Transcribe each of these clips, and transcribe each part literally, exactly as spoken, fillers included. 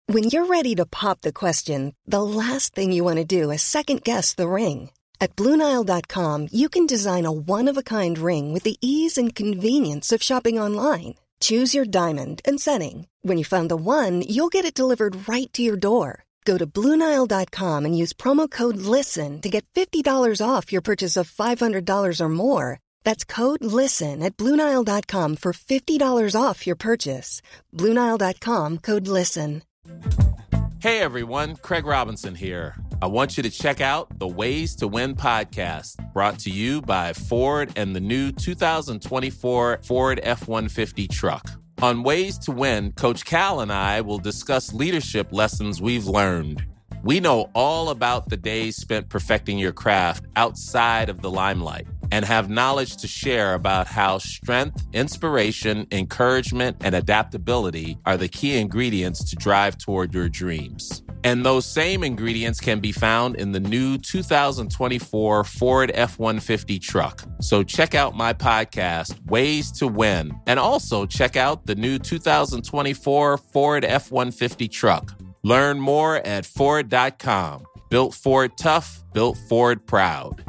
When you're ready to pop the question, the last thing you want to do is second-guess the ring. At Blue Nile dot com, you can design a one-of-a-kind ring with the ease and convenience of shopping online. Choose your diamond and setting. When you find the one, you'll get it delivered right to your door. Go to Blue Nile dot com and use promo code LISTEN to get fifty dollars off your purchase of five hundred dollars or more. That's code LISTEN at Blue Nile dot com for fifty dollars off your purchase. Blue Nile dot com, code LISTEN. Hey everyone, Craig Robinson here. I want you to check out the Ways to Win podcast, brought to you by Ford and the new two thousand twenty-four Ford F one fifty truck. On Ways to Win, Coach Cal and I will discuss leadership lessons we've learned. We know all about the days spent perfecting your craft outside of the limelight and have knowledge to share about how strength, inspiration, encouragement, and adaptability are the key ingredients to drive toward your dreams. And those same ingredients can be found in the new two thousand twenty-four Ford F one fifty truck. So check out my podcast, Ways to Win, and also check out the new two thousand twenty-four Ford F one fifty truck. Learn more at Ford dot com. Built Ford tough, built Ford proud.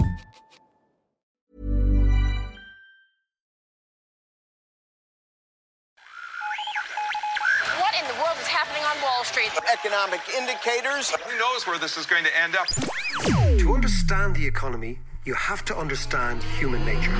What in the world is happening on Wall Street? Economic indicators. Who knows where this is going to end up? To understand the economy, you have to understand human nature.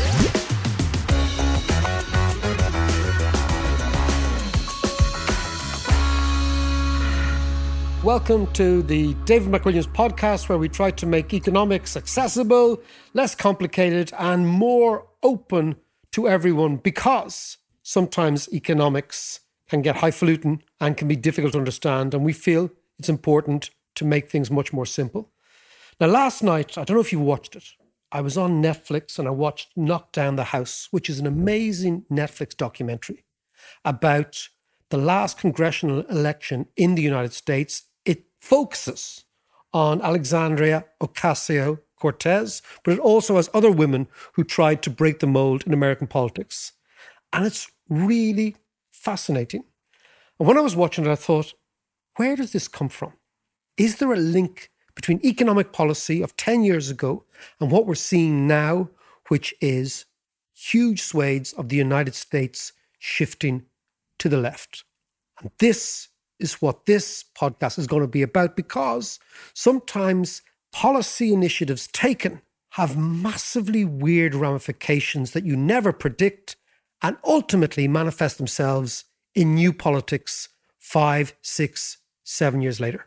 Welcome to the David McWilliams podcast, where we try to make economics accessible, less complicated, and more open to everyone, because sometimes economics can get highfalutin and can be difficult to understand, and we feel it's important to make things much more simple. Now, last night, I don't know if you watched it, I was on Netflix and I watched Knock Down the House, which is an amazing Netflix documentary about the last congressional election in the United States. It focuses on Alexandria Ocasio-Cortez, but it also has other women who tried to break the mold in American politics. And it's really fascinating. And when I was watching it, I thought, where does this come from? Is there a link between economic policy of ten years ago and what we're seeing now, which is huge swathes of the United States shifting to the left? And this is what this podcast is going to be about, because sometimes policy initiatives taken have massively weird ramifications that you never predict and ultimately manifest themselves in new politics five, six, seven years later.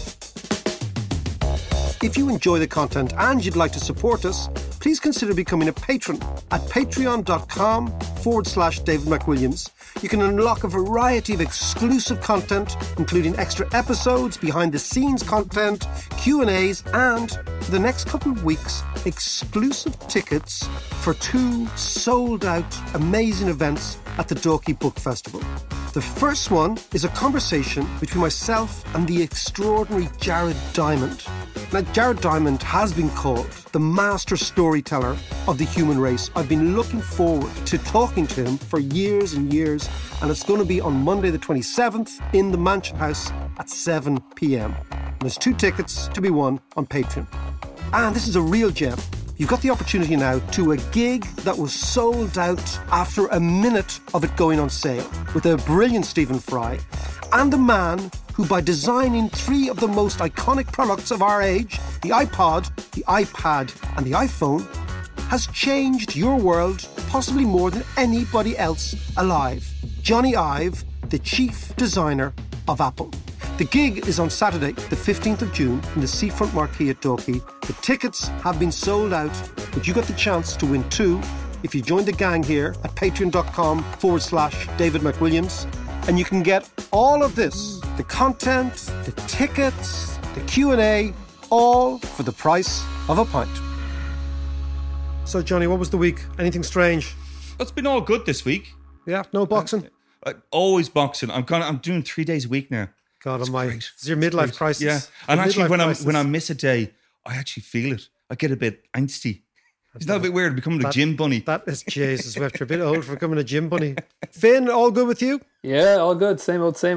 If you enjoy the content and you'd like to support us, please consider becoming a patron at patreon.com forward slash David McWilliams. You can unlock a variety of exclusive content, including extra episodes, behind-the-scenes content, Q and A's, and for the next couple of weeks, exclusive tickets for two sold-out amazing events at the Dalkey Book Festival. The first one is a conversation between myself and the extraordinary Jared Diamond. Now, Jared Diamond has been called the master storyteller of the human race. I've been looking forward to talking to him for years and years, and it's going to be on Monday the twenty-seventh in the Mansion House at seven p.m. And there's two tickets to be won on Patreon. And this is a real gem. You've got the opportunity now to a gig that was sold out after a minute of it going on sale, with a brilliant Stephen Fry and a man who, by designing three of the most iconic products of our age, the iPod, the iPad and the iPhone, has changed your world possibly more than anybody else alive. Johnny Ive, the chief designer of Apple. The gig is on Saturday, the fifteenth of June, in the Seafront Marquee at Dalkey. The tickets have been sold out, but you got the chance to win two if you join the gang here at patreon.com forward slash David McWilliams. And you can get all of this, the content, the tickets, the Q and A, all for the price of a pint. So, Johnny, what was the week? Anything strange? It's been all good this week. Yeah, no boxing? Uh, uh, always boxing. I'm gonna, I'm doing three days a week now. God it's almighty. Great. It's your midlife great. crisis. Yeah. And Your actually, when I crisis. when I miss a day, I actually feel it. I get a bit angsty. Isn't that a bit weird, becoming that, a gym bunny? That is, Jesus, we're a bit old for becoming a gym bunny. Finn, all good with you? Yeah, all good. Same old, same old.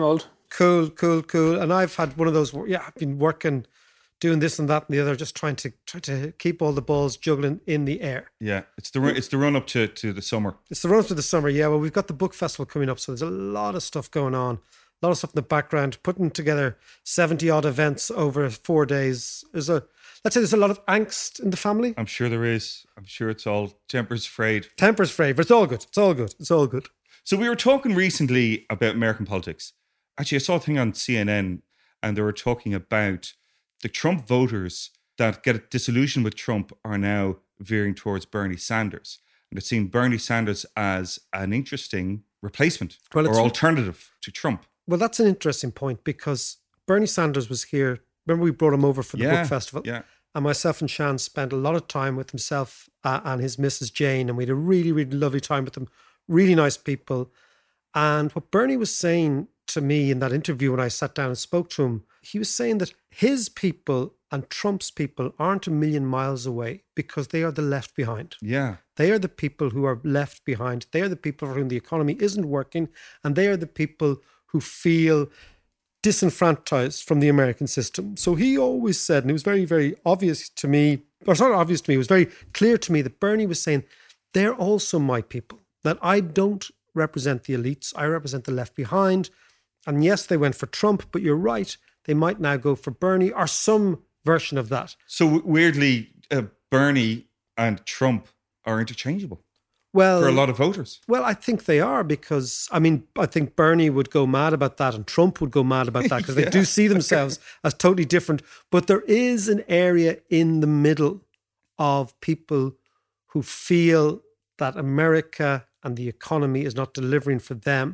Cool, cool, cool. And I've had one of those, yeah, I've been working, doing this and that and the other, just trying to try to keep all the balls juggling in the air. Yeah, it's the run, it's the run up to, to the summer. It's the run up to the summer, yeah. Well, we've got the book festival coming up, so there's a lot of stuff going on. A lot of stuff in the background, putting together seventy odd events over four days. There's a, let's say there's a lot of angst in the family. I'm sure there is. I'm sure it's all temper's frayed. Temper's frayed, but it's all good. It's all good. It's all good. So we were talking recently about American politics. Actually, I saw a thing on C N N and they were talking about the Trump voters that get disillusioned with Trump are now veering towards Bernie Sanders. And they're seeing Bernie Sanders as an interesting replacement well, or alternative to Trump. Well, that's an interesting point because Bernie Sanders was here. Remember we brought him over for the yeah, book festival? Yeah. And myself and Shan spent a lot of time with himself uh, and his Missus Jane. And we had a really, really lovely time with them. Really nice people. And what Bernie was saying to me in that interview when I sat down and spoke to him, he was saying that his people and Trump's people aren't a million miles away because they are the left behind. Yeah. They are the people who are left behind. They are the people for whom the economy isn't working. And they are the people who feel disenfranchised from the American system. So he always said, and it was very, very obvious to me, or it's not obvious to me, it was very clear to me that Bernie was saying, they're also my people, that I don't represent the elites, I represent the left behind. And yes, they went for Trump, but you're right, they might now go for Bernie or some version of that. So weirdly, uh, Bernie and Trump are interchangeable. Well, for a lot of voters. Well, I think they are because, I mean, I think Bernie would go mad about that and Trump would go mad about that because yeah. they do see themselves as totally different. But there is an area in the middle of people who feel that America and the economy is not delivering for them.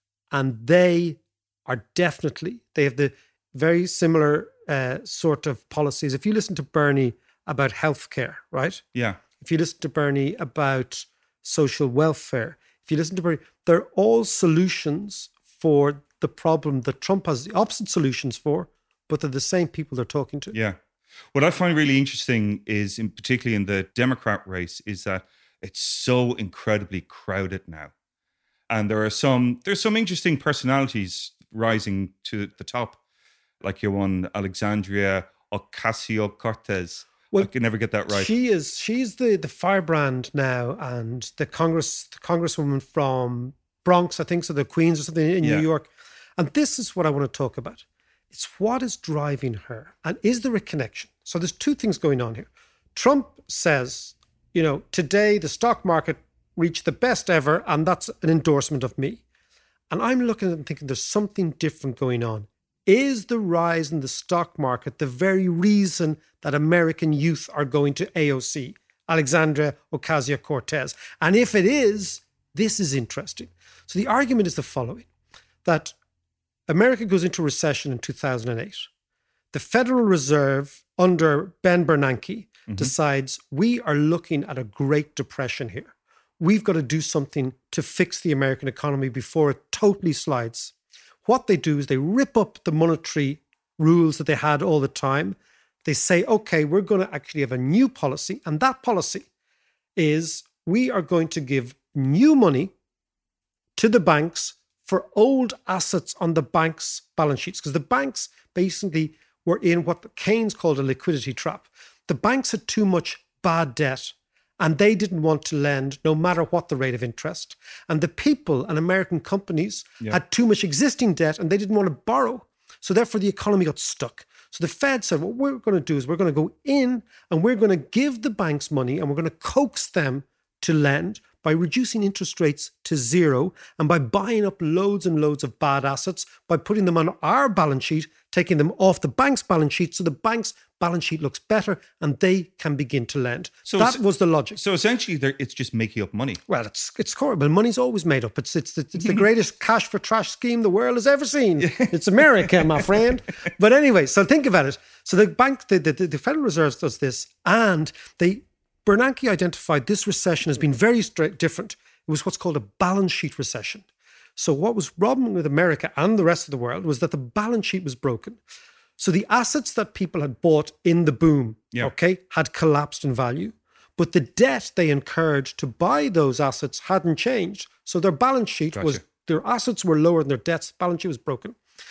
And they are definitely, they have the very similar uh, sort of policies. If you listen to Bernie about healthcare, right? Yeah. If you listen to Bernie about social welfare, if you listen to Bernie, they're all solutions for the problem that Trump has the opposite solutions for, but they're the same people they're talking to. Yeah. What I find really interesting is, in particularly in the Democrat race, is that it's so incredibly crowded now. And there are some, there's some interesting personalities rising to the top, like your one, Alexandria Ocasio-Cortez. Well, I can never get that right. She is, she's the, the firebrand now, and the Congress, the Congresswoman from Bronx, I think, so the Queens or something in yeah. New York. And this is what I want to talk about. It's what is driving her. And is there a connection? So there's two things going on here. Trump says, you know, today the stock market reached the best ever, and that's an endorsement of me. And I'm looking at it and thinking there's something different going on. Is the rise in the stock market the very reason that American youth are going to A O C, Alexandria Ocasio-Cortez? And if it is, this is interesting. So the argument is the following, that America goes into recession in two thousand eight. The Federal Reserve under Ben Bernanke mm-hmm. decides we are looking at a Great Depression here. We've got to do something to fix the American economy before it totally slides. What they do is they rip up the monetary rules that they had all the time. They say, okay, we're going to actually have a new policy. And that policy is we are going to give new money to the banks for old assets on the bank's balance sheets. Because the banks basically were in what Keynes called a liquidity trap. The banks had too much bad debt and they didn't want to lend no matter what the rate of interest. And the people and American companies yeah. had too much existing debt and they didn't want to borrow. So therefore the economy got stuck. So the Fed said, what we're going to do is we're going to go in and we're going to give the banks money and we're going to coax them to lend by reducing interest rates to zero and by buying up loads and loads of bad assets, by putting them on our balance sheet, taking them off the bank's balance sheet so the bank's balance sheet looks better and they can begin to lend. So that was the logic. So essentially it's just making up money. Well, it's it's horrible. Money's always made up. It's it's it's the greatest cash for trash scheme the world has ever seen. It's America, my friend. But anyway, so think about it. So the bank, the, the, the Federal Reserve does this, and they Bernanke identified this recession as being very straight, different. It was what's called a balance sheet recession. So what was wrong with America and the rest of the world was that the balance sheet was broken. So the assets that people had bought in the boom, yeah. okay, had collapsed in value. But the debt they incurred to buy those assets hadn't changed. So their balance sheet Gotcha. was, their assets were lower than their debts, balance sheet was broken.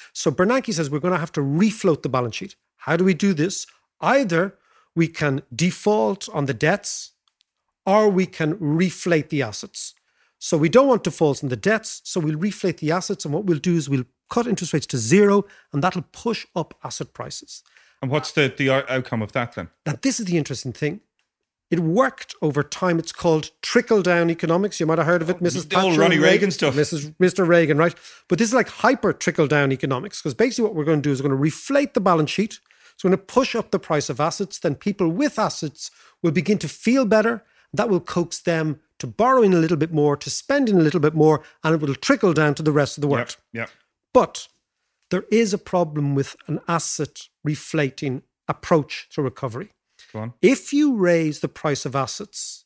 So Bernanke says we're going to have to refloat the balance sheet. How do we do this? Either we can default on the debts or we can reflate the assets. So we don't want defaults on the debts, so we'll reflate the assets, and what we'll do is we'll cut interest rates to zero, and that'll push up asset prices. And what's the, the outcome of that then? Now, this is the interesting thing. It worked over time. It's called trickle-down economics. You might have heard of it, Missus The old Thatcher Ronnie and Reagan stuff. Missus Mister Reagan, right? But this is like hyper trickle-down economics, because basically what we're going to do is we're going to reflate the balance sheet. So we're going to push up the price of assets. Then people with assets will begin to feel better. That will coax them to borrowing a little bit more, to spending a little bit more, and it will trickle down to the rest of the world. Yeah. Yep. But there is a problem with an asset reflating approach to recovery. Go on. If you raise the price of assets,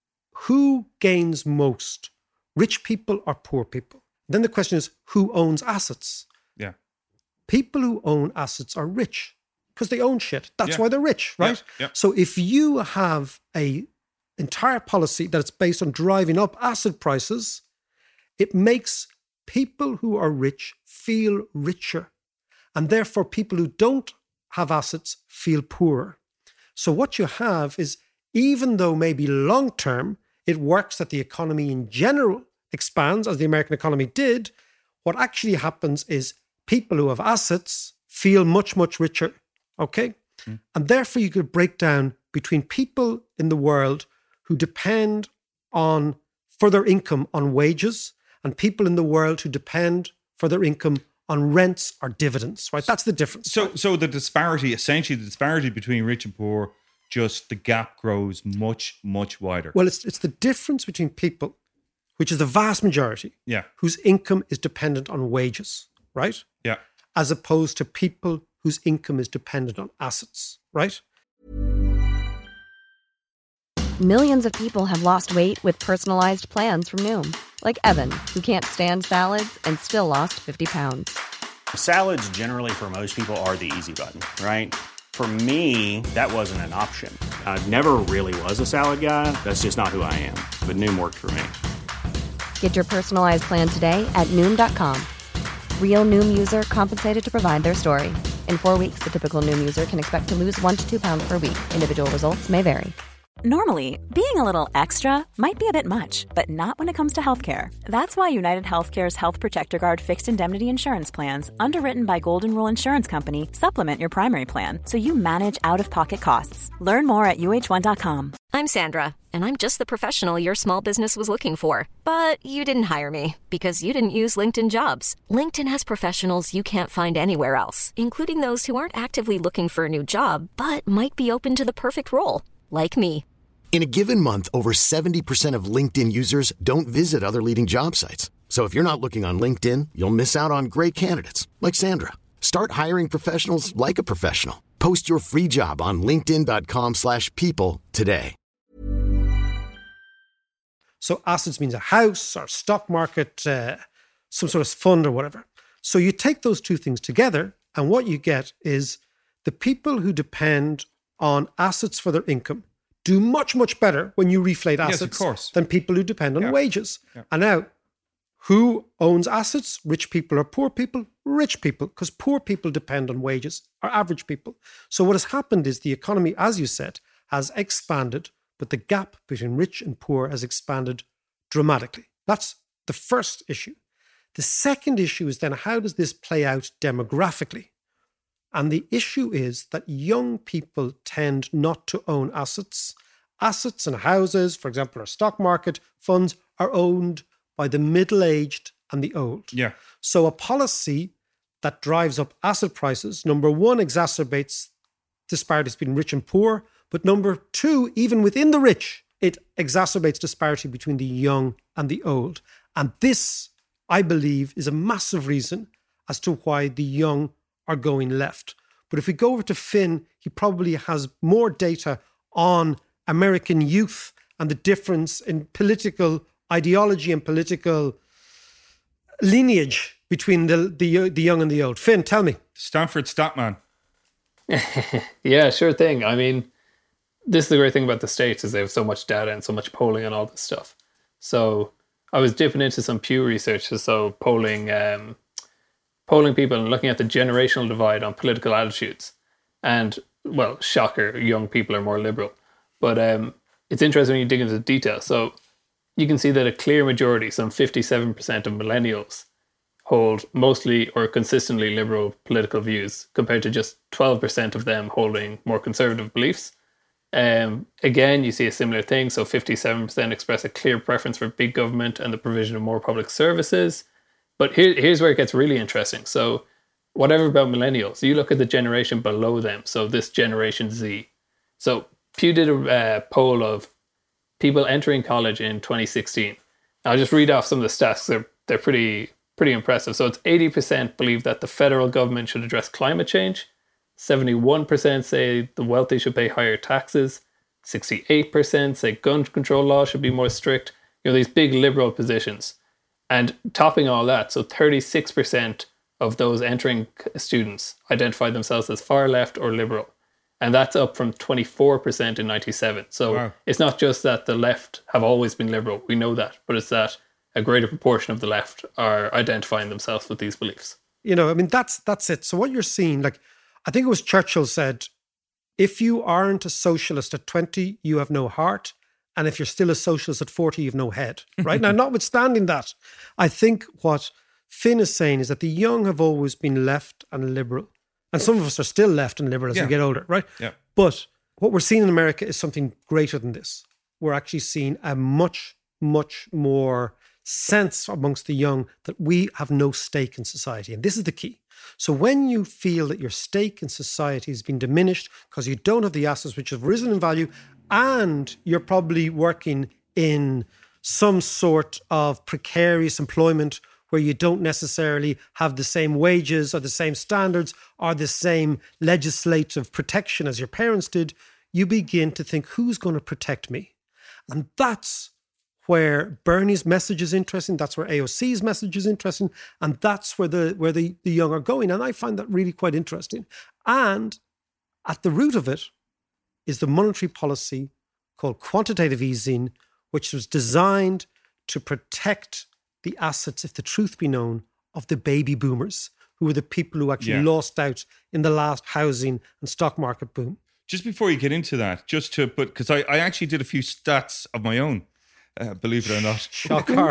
who gains most? Rich people or poor people? Then the question is, who owns assets? Yeah. People who own assets are rich because they own shit. That's Yeah. why they're rich, right? Yeah. Yeah. So if you have a entire policy that's based on driving up asset prices, it makes people who are rich feel richer. And therefore, people who don't have assets feel poorer. So what you have is, even though maybe long term, it works that the economy in general expands, as the American economy did, what actually happens is people who have assets feel much, much richer. Okay? Mm. And therefore, you could break down between people in the world who depend on, for their income on wages, and people in the world who depend for their income on rents or dividends, right? That's the difference. So so the disparity, essentially the disparity between rich and poor, just the gap grows much, much wider. Well, it's it's the difference between people, which is the vast majority, yeah, whose income is dependent on wages, right? Yeah. As opposed to people whose income is dependent on assets, right? Millions of people have lost weight with personalized plans from Noom. Like Evan, who can't stand salads and still lost fifty pounds. Salads generally for most people are the easy button, right? For me, that wasn't an option. I never really was a salad guy. That's just not who I am. But Noom worked for me. Get your personalized plan today at Noom dot com. Real Noom user compensated to provide their story. In four weeks, the typical Noom user can expect to lose one to two pounds per week. Individual results may vary. Normally, being a little extra might be a bit much, but not when it comes to healthcare. That's why United Healthcare's Health Protector Guard fixed indemnity insurance plans, underwritten by Golden Rule Insurance Company, supplement your primary plan so you manage out-of-pocket costs. Learn more at U H one dot com. I'm Sandra, and I'm just the professional your small business was looking for. But you didn't hire me because you didn't use LinkedIn Jobs. LinkedIn has professionals you can't find anywhere else, including those who aren't actively looking for a new job, but might be open to the perfect role, like me. In a given month, over seventy percent of LinkedIn users don't visit other leading job sites. So if you're not looking on LinkedIn, you'll miss out on great candidates like Sandra. Start hiring professionals like a professional. Post your free job on linkedin dot com slash people today. So assets means a house or stock market, uh, some sort of fund or whatever. So you take those two things together, and what you get is the people who depend on assets for their income do much, much better when you reflate assets yes, of course. than people who depend on yeah. wages. Yeah. And now, who owns assets? Rich people or poor people? Rich people, because poor people depend on wages, or average people. So what has happened is the economy, as you said, has expanded, but the gap between rich and poor has expanded dramatically. That's the first issue. The second issue is then, how does this play out demographically? And the issue is that young people tend not to own assets. Assets and houses, for example, our stock market funds, are owned by the middle-aged and the old. Yeah. So a policy that drives up asset prices, number one, exacerbates disparities between rich and poor. But number two, even within the rich, it exacerbates disparity between the young and the old. And this, I believe, is a massive reason as to why the young are going left. But if we go over to Finn, he probably has more data on American youth and the difference in political ideology and political lineage between the the, the young and the old. Finn, tell me. Stanford Statman. Yeah, sure thing. I mean, this is the great thing about the States, is they have so much data and so much polling and all this stuff. So I was dipping into some Pew research, so polling um, polling people and looking at the generational divide on political attitudes. And, well, shocker, young people are more liberal. But um, it's interesting when you dig into the detail. So you can see that a clear majority, some fifty-seven percent of millennials, hold mostly or consistently liberal political views, compared to just twelve percent of them holding more conservative beliefs. Um, again, you see a similar thing. So fifty-seven percent express a clear preference for big government and the provision of more public services. But here, here's where it gets really interesting. So whatever about millennials, you look at the generation below them. So this Generation Z. So Pew did a uh, poll of people entering college in twenty sixteen. I'll just read off some of the stats. They're, they're pretty, pretty impressive. So it's eighty percent believe that the federal government should address climate change. seventy-one percent say the wealthy should pay higher taxes. sixty-eight percent say gun control laws should be more strict. You know, these big liberal positions. And topping all that, so thirty-six percent of those entering students identify themselves as far left or liberal. And that's up from twenty-four percent in ninety-seven. So wow. It's not just that the left have always been liberal. We know that. But it's that a greater proportion of the left are identifying themselves with these beliefs. You know, I mean, that's that's it. So what you're seeing, like, I think it was Churchill said, if you aren't a socialist at twenty, you have no heart. And if you're still a socialist at forty, you've no head. Right? Now, notwithstanding that, I think what Finn is saying is that the young have always been left and liberal. And some of us are still left and liberal as yeah. we get older, right? Yeah. But what we're seeing in America is something greater than this. We're actually seeing a much, much more sense amongst the young that we have no stake in society. And this is the key. So when you feel that your stake in society has been diminished because you don't have the assets which have risen in value, and you're probably working in some sort of precarious employment where you don't necessarily have the same wages or the same standards or the same legislative protection as your parents did, you begin to think, who's going to protect me? And that's where Bernie's message is interesting. That's where A O C's message is interesting. And that's where the where the, the young are going. And I find that really quite interesting. And at the root of it is the monetary policy called quantitative easing, which was designed to protect the assets, if the truth be known, of the baby boomers, who were the people who actually yeah. lost out in the last housing and stock market boom. Just before you get into that, just to, but because I, I actually did a few stats of my own, uh, believe it or not. Shocker.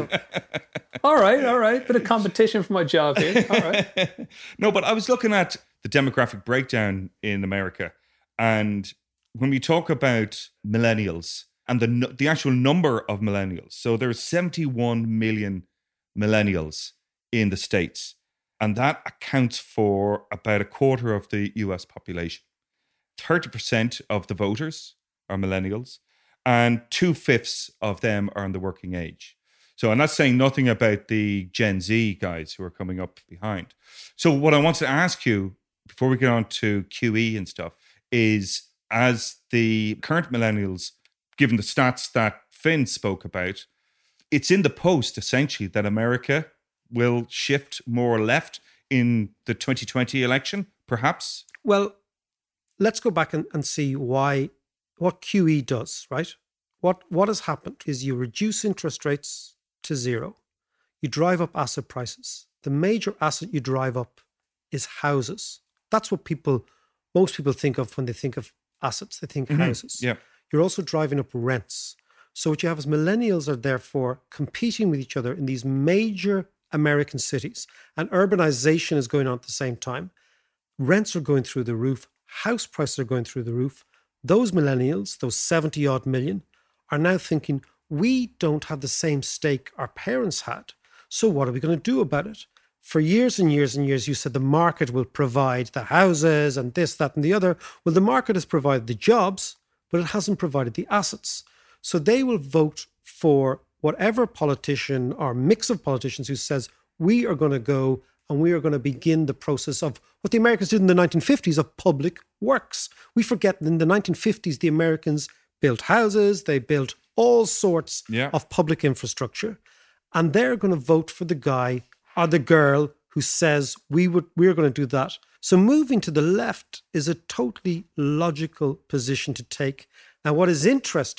all right, all right. Bit of competition for my job here. All right. No, but I was looking at the demographic breakdown in America. And when we talk about millennials and the the actual number of millennials, so there are seventy-one million millennials in the States, and that accounts for about a quarter of the U S population. thirty percent of the voters are millennials, and two-fifths of them are in the working age. So I'm not saying nothing about the Gen Z guys who are coming up behind. So what I wanted to ask you, before we get on to Q E and stuff, is as the current millennials, given the stats that Finn spoke about, it's in the post, essentially, that America will shift more left in the twenty twenty election, perhaps? Well, let's go back and, and see why, what Q E does, right? What what has happened is you reduce interest rates to zero. You drive up asset prices. The major asset you drive up is houses. That's what people, most people think of when they think of assets. They think mm-hmm. houses. Yeah. You're also driving up rents. So what you have is millennials are therefore competing with each other in these major American cities. And urbanization is going on at the same time. Rents are going through the roof. House prices are going through the roof. Those millennials, those seventy odd million, are now thinking, we don't have the same stake our parents had. So what are we going to do about it? For years and years and years, you said the market will provide the houses and this, that, and the other. Well, the market has provided the jobs, but it hasn't provided the assets. So they will vote for whatever politician or mix of politicians who says, we are going to go and we are going to begin the process of what the Americans did in the nineteen fifties of public works. We forget that in the nineteen fifties, the Americans built houses, they built all sorts yeah. of public infrastructure. And they're going to vote for the guy or the girl who says, we would, we're going to do that. So moving to the left is a totally logical position to take. Now, what is interesting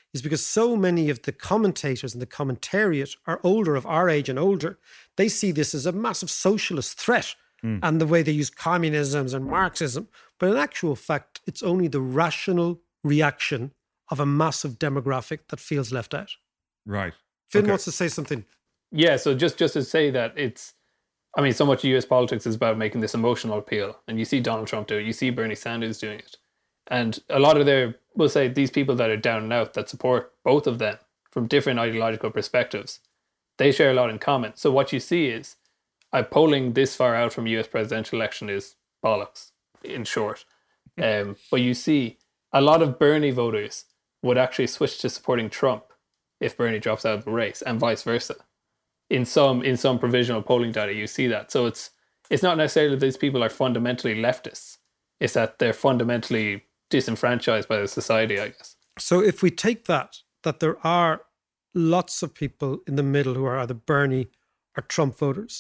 is because so many of the commentators and the commentariat are older, of our age and older. They see this as a massive socialist threat mm. and the way they use communism and Marxism. But in actual fact, it's only the rational reaction of a massive demographic that feels left out. Right. Finn okay. wants to say something. Yeah, so just, just to say that it's, I mean, so much of U S politics is about making this emotional appeal. And you see Donald Trump do it. You see Bernie Sanders doing it. And a lot of their, we'll say, these people that are down and out that support both of them from different ideological perspectives, they share a lot in common. So what you see is, uh, polling this far out from U S presidential election is bollocks, in short. Um, but you see a lot of Bernie voters would actually switch to supporting Trump if Bernie drops out of the race, and vice versa. In some in some provisional polling data, you see that. So it's it's not necessarily that these people are fundamentally leftists. It's that they're fundamentally disenfranchised by the society, I guess. So if we take that, that there are lots of people in the middle who are either Bernie or Trump voters,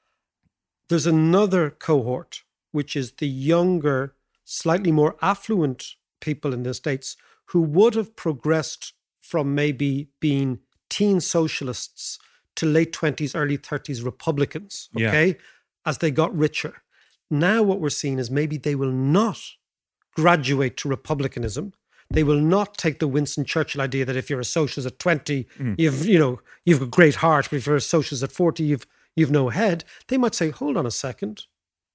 there's another cohort, which is the younger, slightly more affluent people in the States who would have progressed from maybe being teen socialists to late twenties, early thirties Republicans, okay, yeah. as they got richer. Now what we're seeing is maybe they will not graduate to Republicanism. They will not take the Winston Churchill idea that if you're a socialist at twenty, mm. you've, you know, you've a great heart, but if you're a socialist at forty, you've you've no head. They might say, hold on a second.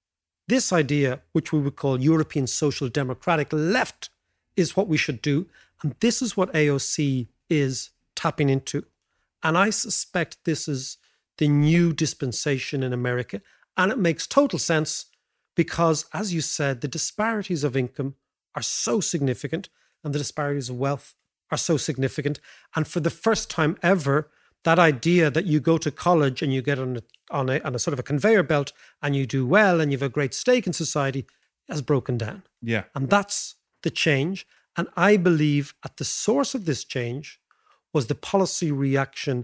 This idea, which we would call European Social Democratic Left, is what we should do. And this is what A O C is tapping into. And I suspect this is the new dispensation in America. And it makes total sense because, as you said, the disparities of income are so significant and the disparities of wealth are so significant. And for the first time ever, that idea that you go to college and you get on a, on a, on a sort of a conveyor belt and you do well and you have a great stake in society has broken down. Yeah. And that's the change. And I believe at the source of this change was the policy reaction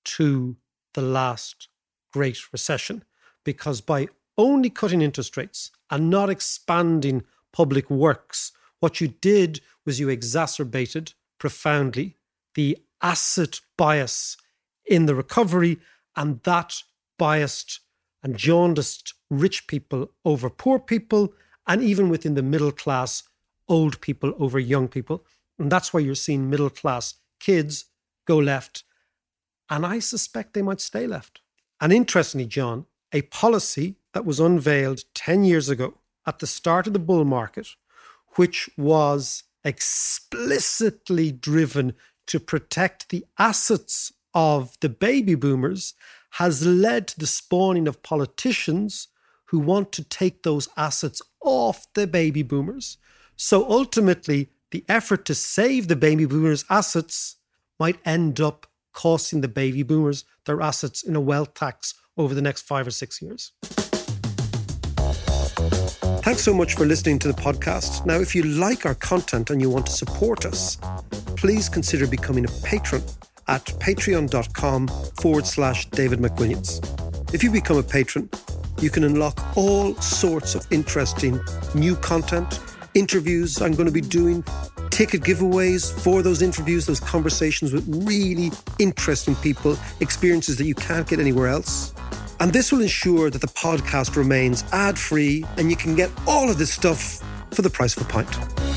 to the last Great Recession. Because by only cutting interest rates and not expanding public works, what you did was you exacerbated profoundly the asset bias in the recovery, and that biased and jaundiced rich people over poor people, and even within the middle class, old people over young people. And that's why you're seeing middle class kids go left. And I suspect they might stay left. And interestingly, John, a policy that was unveiled ten years ago at the start of the bull market, which was explicitly driven to protect the assets of the baby boomers, has led to the spawning of politicians who want to take those assets off the baby boomers. So ultimately, the effort to save the baby boomers' assets might end up costing the baby boomers their assets in a wealth tax over the next five or six years. Thanks so much for listening to the podcast. Now, if you like our content and you want to support us, please consider becoming a patron at patreon.com forward slash David McWilliams. If you become a patron, you can unlock all sorts of interesting new content, interviews I'm going to be doing, ticket giveaways for those interviews, those conversations with really interesting people, experiences that you can't get anywhere else. And this will ensure that the podcast remains ad-free and you can get all of this stuff for the price of a pint.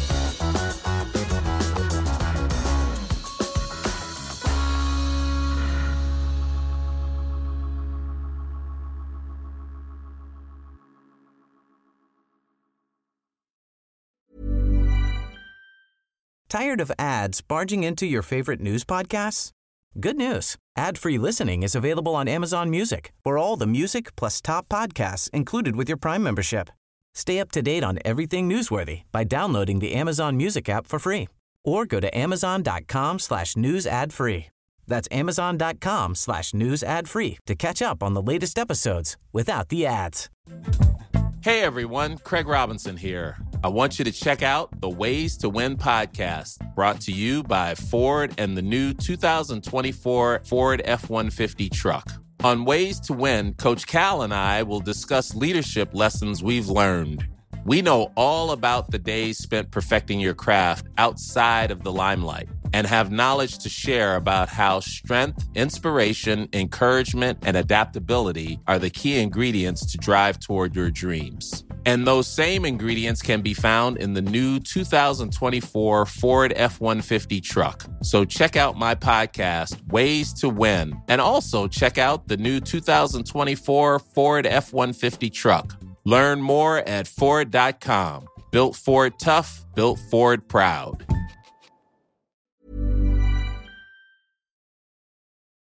Tired of ads barging into your favorite news podcasts? Good news. Ad-free listening is available on Amazon Music for all the music plus top podcasts included with your Prime membership. Stay up to date on everything newsworthy by downloading the Amazon Music app for free or go to amazon.com slash news ad free. That's amazon.com slash news ad free to catch up on the latest episodes without the ads. Hey everyone, Craig Robinson here. I want you to check out the Ways to Win podcast, brought to you by Ford and the new two thousand twenty-four Ford F one fifty truck. On Ways to Win, Coach Cal and I will discuss leadership lessons we've learned. We know all about the days spent perfecting your craft outside of the limelight. and have knowledge to share about how strength, inspiration, encouragement, and adaptability are the key ingredients to drive toward your dreams. And those same ingredients can be found in the new two thousand twenty-four Ford F one fifty truck. So check out my podcast, Ways to Win, and also check out the new two thousand twenty-four Ford F one fifty truck. Learn more at Ford dot com. Built Ford tough, built Ford proud.